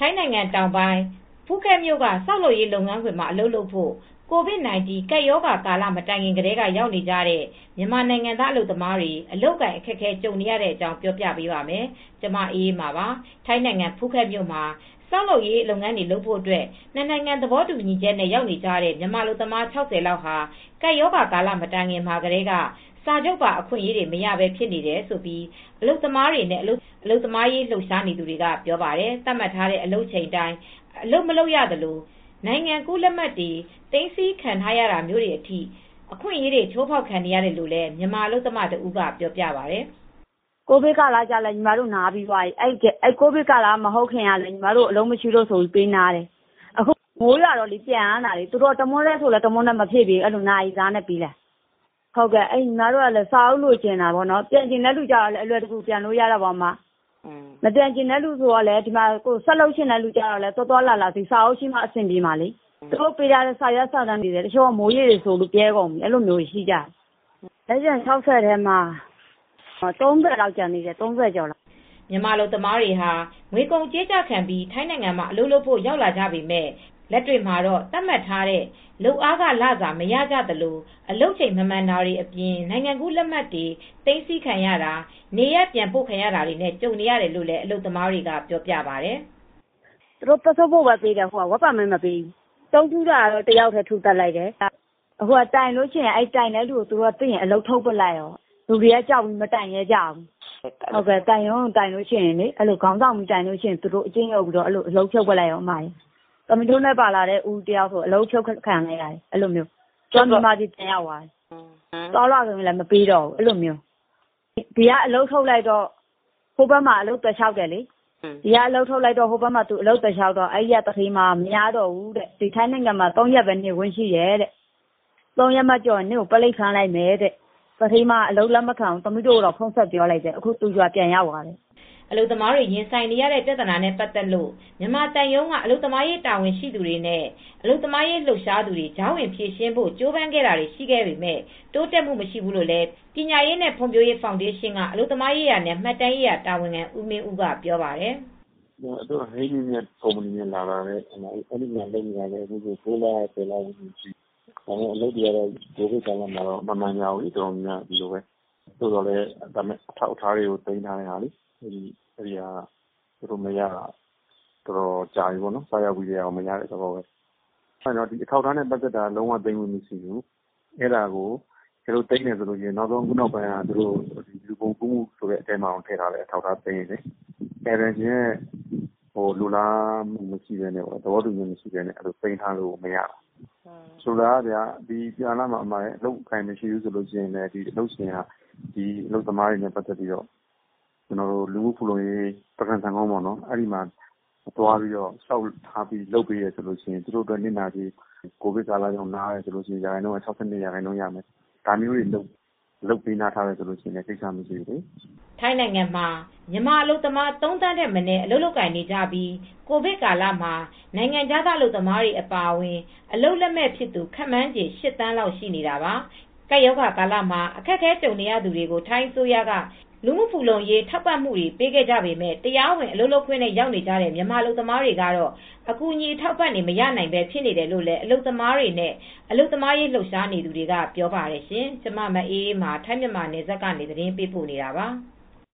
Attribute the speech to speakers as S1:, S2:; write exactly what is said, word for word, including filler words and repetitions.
S1: ထိုင်းနိုင်ငံတောင်ပိုင်းဖူးခက်မြို့ကဆောက်လုပ်ရေးလုပ်ငန်းခွင်မှာအလုပ်လုပ်ဖို့ကိုဗစ် ၁၉ ကပ်ရောဂါကာလမတိုင်ခင်ကတည်းကရောက်နေကြတဲ့မြန်မာနိုင်ငံသားအလုပ်သမားတွေအလုပ်ကိုင်အခက်အခဲကြုံနေရတဲ့အကြောင်းပြောပြပေးပါမယ်။ကျမအေးအေးမာပါ။ထိုင်းနိုင်ငံဖူးခက်မြို့မှာဆောက်လုပ်ရေးလုပ်ငန်းတွေလုပ်ဖို့အတွက်နှစ်နိုင်ငံသဘောတူညီချက်နဲ့ရောက်နေကြတဲ့မြန်မာအလုပ်သမား ၆၀ လောက်ဟာကပ်ရောဂါကာလမတိုင်ခင်မှာကတည်းကစာချုပ်ပါအခွင့်အရေးတွေမရဘဲဖြစ်နေတယ်ဆိုပြီးအလုပ်သမားတွေနဲ့အလုပ်အလုပ်သမားရေးလှုပ်ရှားနေသူတွေကပြောပါတယ်။သတ်မှတ်ထားတဲ့အလုပ်ချိန်တိုင်းအလုပ်မလုပ်ရသလိုနိုင်ငံကူးလက်မှတ်တွေသိမ်းဆည်းခံထားရတာမျိုးတွေအထိအခွင့်အရေးတွေချိုးဖောက်ခံနေရတယ်လို့လည်းမြန်မာအလုပ်သမားတဦးကပြောပြပါတယ်
S2: ။ကိုဗစ်ကာလကြလည်းညီမတို့နားပြီးသွားပြီ။အဲ့အဲ့ကိုဗစ်ကာလမဟုတ်ခင်ကလည်းညီမတို့အလုံးမရှိလို့ဆိုပြီးပေးနာတယ်။အခုမိုးရတော့လေပြန်ရတာလေသူတို့တမွန်းလဲဆိုလဲတမွန်းနဲ့မဖြစ်ပြီအဲ့လိုနာရီစားနဲ့ပြီးလဲ။ဟုတ်ကဲ့အဲ့ညီမတို့ကလည်းစာအုပ်လို့ကျင်တာပေါ့နော်။ပြန်ကျင်တဲ့လူကြတော့လည်းအလွယ်တကူပြန်လို့ရတာပါမ။မပြန်ကျင်တဲ့လူဆိုတော့လည်းဒီမှာကိုဆက်လုပ်ရှင်တဲ့လူကြတော့လည်းတော်တော်လာလာစီစာအုပ်ရှိမှအဆင်ပြေပါလေသူတို့ပေးထားတဲ့စာရွက်စာတမ်းတွေတချို့မိုးရေတွေဆိုလို့ပြဲကုန်ပြီအဲ့လိုမျိုးရှိကြတယ်လက်ကျန်၆၀ထဲမှာသုံးဆယ်လောက်ကျန်နေတယ်သုံးဆယ်ကျော်လောက်
S1: မြန်မာလူသမားတွေဟာငွေကုန်ကြေးကျခံပြီးထိုင်းနိုင်ငံမှာအလုပ်လုပ်ဖို့ရောက်လာကြပေမဲ့လက်တွေ့မှာတော့သတ်မှတ်ထားတဲ့လုပ်အားကလစာမရကြသလိုအလုပ်ချိန်မမှန်တာတွေအပြင်နိုင်ငံကူးလက်မှတ်တွေသိမ်းဆည်းခံရတာနေရပြန်ပို့ခံရတာတွေနဲ့ကြုံနေရတယ်လို့လည်းအလုပ်သမားတွေကပြောပြပါတယ်
S2: ။သူတို့ပတ်စပို့ပဲပေးတယ်ဟိုကဝက်ပါမင်းမပေးဘူး။တုံးထူးတာတော့တယောက်တည်းထူတက်လိုက်တယ်။အခုကတိုင်လို့ရှိရင်အဲ့တိုင်တဲ့လူကိုသူတို့သိရင်အလုပ်ထုတ်ပလိုက်ရောလူတွေကကြောက်ပြီးမတိုင်ရဲကြဘူး။ဟုတ်ကဲ့တိုင်ရုံတိုင်လို့ရှိရင်လေအဲ့လိုခေါင်းဆောင်ပြီးတိုင်လို့ရှိရင်သူတို့အချင်းရောက်ပြီးတော့အဲ့လိုအလုပ်ထုတ်ပလိုက်ရောအမကြီး။ကမထိုးနဲ့ပါလာတဲ့ဦးတယောက်ဆိုအလုပ်ချုပ်ခံလိုက်ရတယ်အဲ့လိုမျိုးကျောင်းမြန်မာပြည်ပြန်ရောက်သွားတယ်။တော်လာဆိုရင်လည်းမပေးတော့ဘူးအဲ့လိုမျိုးဒီကအလုပ်ထုတ်လိုက်တော့ဟိုဘက်မှာအလုပ်တလျှောက်တယ်လေဒီကအလုပ်ထုတ်လိုက်တော့ဟိုဘက်မှာသူအလုပ်တလျှောက်တော့အဲ့ရတခေးမှာမရတော့ဘူးတဲ့ဒီထိုင်းနိုင်ငံမှာ၃ရက်ပဲနေဝင်ရှိရဲတဲ့၃ရက်မှကြော်နေကိုပလိတ်ခံလိုက်မယ်တဲ့တခေးမှာအလုပ်လက်မခံဘူးသမီးတို့တော့ဖုံးဆက်ပြောလိုက်တယ်အခုသူရွာပြန်ရောက်သွားတယ်
S1: အလုပ်သမားတွေရင်ဆိုင်နေရတဲ့ပြဿနာနဲ့ပတ်သက်လို့မြန်မာတန်ယုံကအလုပ်သမားရေးတာဝန်ရှိသူတွေနဲ့အလုပ်သမားရေးလှုပ်ရှားသူတွေကြားဝင်ဖြေရှင်းဖို့ကြိုးပမ်းခဲ့တာတွေရှိခဲ့ပေမဲ့တိုးတက်မှုမရှိဘူးလို့လည်းပညာရေးနဲ့ဖွံ့ဖြိုးရေးဖောင်ဒေးရှင်းကအလုပ်သမားရေးရာနဲ့မှတ်တမ်းရေးရာတာဝန်ခံဦးမင်းဦးကပြောပါတယ်
S3: ။အဲ့တော့ဟိန်းကြီးနဲ့ကုမ္ပဏီနဲ့လာတာလေအဲ့ဒီမှာလုပ်နေရတယ်အခုကိုကိုလာဆယ်လာဝင်ရှိ။ဒါပေမဲ့အလုပ်တွေကတော့ဒီကိစ္စမှာတော့မမှန်ကြဘူးတော်များဒီလိုပဲ။ဆိုတော့လေဒါပေမဲ့အထောက်အထားတွေကိုတင်ထားနေတာလေ။ဒီအဲ့ဒီဟာသူတို့မရတာတော်တော်ကြာပြီပေါ့နော်။စာရောက်ပြီးရအောင်မရတဲ့သဘောပဲ။အဲ့တော့ဒီအထောက်အထားနဲ့ပတ်သက်တာလုံးဝသိမ်းဝင်မရှိဘူး။အဲ့ဒါကိုကျတို့သိနေဆိုလို့ရင်နောက်ဆုံးခုနောက်ပိုင်းကသူတို့ဒီလူပုံကူးမှုဆိုတဲ့အထဲမှာထည့်ထားတဲ့အထောက်အထားသိနေတယ်။အဲ့ဒါချင်းဟိုလူလားမရှိတဲ့နဲ့သဘောတူညီမရှိတဲ့နဲ့အဲ့လိုသိမ်းထားလို့မရဘူး။ဆိုတာကဗျာဒီပြန်လာမှာအမှန်အလုပ်ခိုင်မရှိဘူးဆိုလို့ရှိရင်လည်းဒီအလုပ်ရှင်ကဒီအလုပ်သမားတွေနဲ့ပတ်သက်ပြီးတော့ကျွန်တော်တို့လူမှုဖူလုံရေးประกันสังคมပေါ့နော်အဲ့ဒီမှာသွားပြီးတော့စောက်ထားပြီးလုပ်ပေးရဆိုလို့ရှိရင်သူတို့အတွက်နစ်နာကြီးကိုဗစ်ကာလကြောင့်နားရဆိုလို့ရှိရင်ရာခိုင်နှုန်းက၆၂ရာခိုင်နှုန်းရမယ်ဒါမျိုးတွေလုပ်လုပ်ပေးနာထားတယ်ဆိုလို့ရှိရင်လည်းကိစ္စမရှိဘူးလေ
S1: ထိုင်းနိုင်ငံမှာမြန်မာအလုပ်သမားသုံးသန်းတဲ့မနည်းအလုပ်လုပ်ကိုင်နေကြပြီးကိုဗစ်ကာလမှာနိုင်ငံခြားသားအလုပ်သမားတွေအပါအဝင်အလုပ်လက်မဲ့ဖြစ်သူခန့်မှန်းခြေ၈သန်းလောက်ရှိနေတာပါကပ်ရောဂါကာလမှာအခက်အခဲကြုံနေရသူတွေကိုထိုင်းအစိုးရကလူမှုဖူလုံရေးထောက်ပံ့မှုတွေပေးခဲ့ကြပေမဲ့တရားဝင်အလုပ်လုပ်ခွင့်နဲ့ရောက်နေကြတဲ့မြန်မာအလုပ်သမားတွေကတော့အကူအညီထောက်ပံ့နေမရနိုင်ပဲဖြစ်နေတယ်လို့လည်းအလုပ်သမားတွေနဲ့အလုပ်သမားရေးလှုပ်ရှားနေသူတွေကပြောပါတယ်ရှင်။ကျမမအေးအေးမှာထိုင်းမြန်မာနယ်စပ်ကနေသတင်းပေးပို့နေတာပါ။